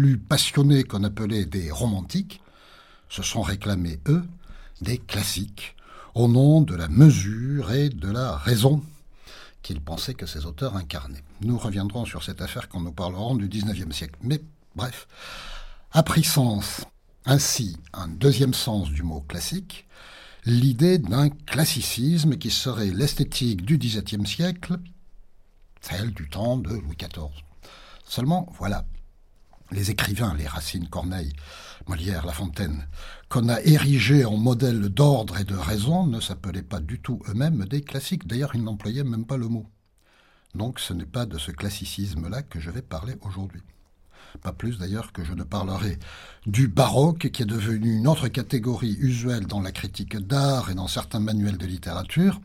plus passionnés qu'on appelait des romantiques se sont réclamés, eux, des classiques, au nom de la mesure et de la raison qu'ils pensaient que ces auteurs incarnaient. Nous reviendrons sur cette affaire quand nous parlerons du XIXe siècle. Mais bref, a pris sens, ainsi un deuxième sens du mot classique, l'idée d'un classicisme qui serait l'esthétique du XVIIe siècle, celle du temps de Louis XIV. Seulement, voilà, les écrivains, les Racine, Corneille, Molière, La Fontaine, qu'on a érigés en modèle d'ordre et de raison, ne s'appelaient pas du tout eux-mêmes des classiques. D'ailleurs, ils n'employaient même pas le mot. Donc ce n'est pas de ce classicisme-là que je vais parler aujourd'hui. Pas plus d'ailleurs que je ne parlerai du baroque, qui est devenu une autre catégorie usuelle dans la critique d'art et dans certains manuels de littérature,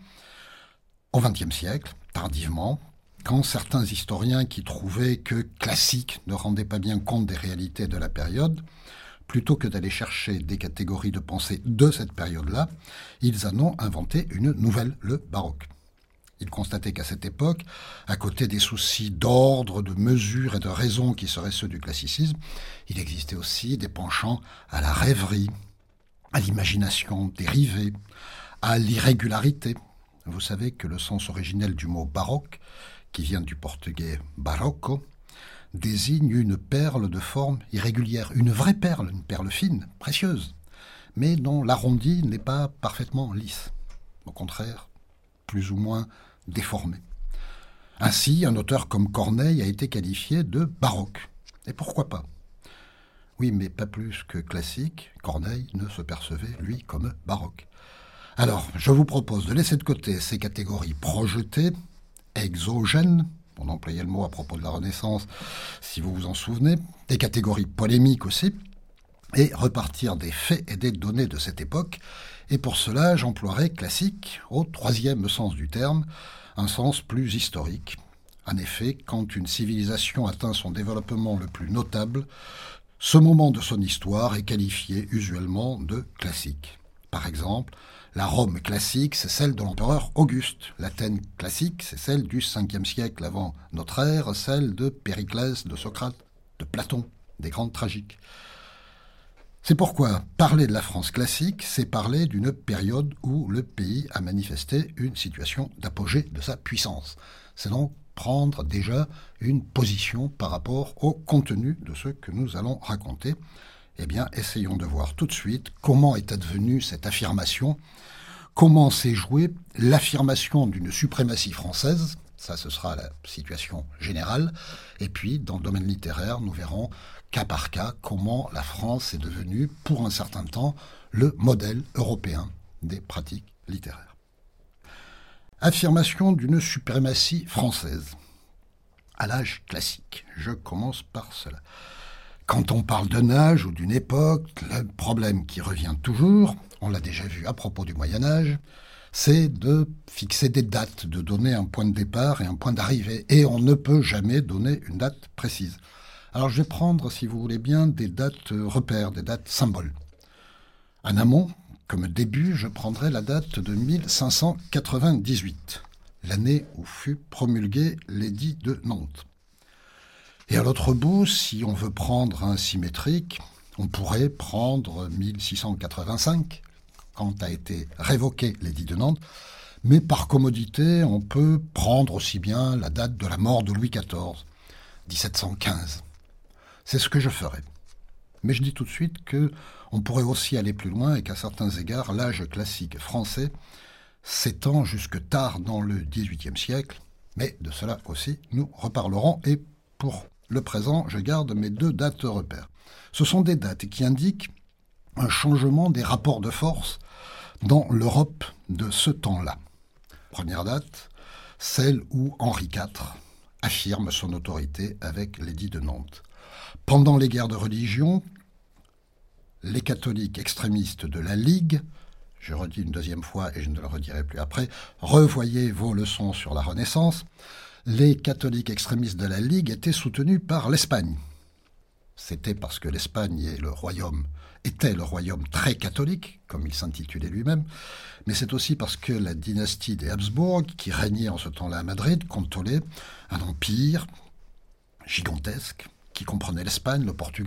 au XXe siècle, tardivement, quand certains historiens qui trouvaient que classique ne rendaient pas bien compte des réalités de la période, plutôt que d'aller chercher des catégories de pensée de cette période-là, ils en ont inventé une nouvelle, le baroque. Ils constataient qu'à cette époque, à côté des soucis d'ordre, de mesure et de raison qui seraient ceux du classicisme, il existait aussi des penchants à la rêverie, à l'imagination dérivée, à l'irrégularité. Vous savez que le sens originel du mot baroque, qui vient du portugais barroco, désigne une perle de forme irrégulière, une vraie perle, une perle fine, précieuse, mais dont l'arrondi n'est pas parfaitement lisse. Au contraire, plus ou moins déformé. Ainsi, un auteur comme Corneille a été qualifié de baroque. Et pourquoi pas ? Oui, mais pas plus que classique, Corneille ne se percevait, lui, comme baroque. Alors, je vous propose de laisser de côté ces catégories projetées, exogènes, on employait le mot à propos de la Renaissance, si vous vous en souvenez, des catégories polémiques aussi, et repartir des faits et des données de cette époque. Et pour cela, j'emploierai classique au troisième sens du terme, un sens plus historique. En effet, quand une civilisation atteint son développement le plus notable, ce moment de son histoire est qualifié usuellement de classique. Par exemple, la Rome classique, c'est celle de l'empereur Auguste. L'Athènes classique, c'est celle du 5e siècle avant notre ère, celle de Périclès, de Socrate, de Platon, des grandes tragiques. C'est pourquoi parler de la France classique, c'est parler d'une période où le pays a manifesté une situation d'apogée de sa puissance. C'est donc prendre déjà une position par rapport au contenu de ce que nous allons raconter. Eh bien, essayons de voir tout de suite comment est advenue cette affirmation, comment s'est jouée l'affirmation d'une suprématie française. Ça, ce sera la situation générale. Et puis, dans le domaine littéraire, nous verrons cas par cas comment la France est devenue, pour un certain temps, le modèle européen des pratiques littéraires. Affirmation d'une suprématie française. À l'âge classique. Je commence par cela. Quand on parle d'un âge ou d'une époque, le problème qui revient toujours, on l'a déjà vu à propos du Moyen-Âge, c'est de fixer des dates, de donner un point de départ et un point d'arrivée. Et on ne peut jamais donner une date précise. Alors je vais prendre, si vous voulez bien, des dates repères, des dates symboles. En amont, comme début, je prendrai la date de 1598, l'année où fut promulgué l'édit de Nantes. Et à l'autre bout, si on veut prendre un symétrique, on pourrait prendre 1685, quand a été révoqué l'édit de Nantes, mais par commodité, on peut prendre aussi bien la date de la mort de Louis XIV, 1715. C'est ce que je ferai. Mais je dis tout de suite qu'on pourrait aussi aller plus loin et qu'à certains égards, l'âge classique français s'étend jusque tard dans le XVIIIe siècle, mais de cela aussi nous reparlerons. Et pour le présent, je garde mes deux dates repères. Ce sont des dates qui indiquent un changement des rapports de force dans l'Europe de ce temps-là. Première date, celle où Henri IV affirme son autorité avec l'édit de Nantes. Pendant les guerres de religion, les catholiques extrémistes de la Ligue, je redis une deuxième fois et je ne le redirai plus après, revoyez vos leçons sur la Renaissance, les catholiques extrémistes de la Ligue étaient soutenus par l'Espagne. C'était parce que l'Espagne était le royaume très catholique, comme il s'intitulait lui-même, mais c'est aussi parce que la dynastie des Habsbourg, qui régnait en ce temps-là à Madrid, contrôlait un empire gigantesque qui comprenait l'Espagne, le Portugal,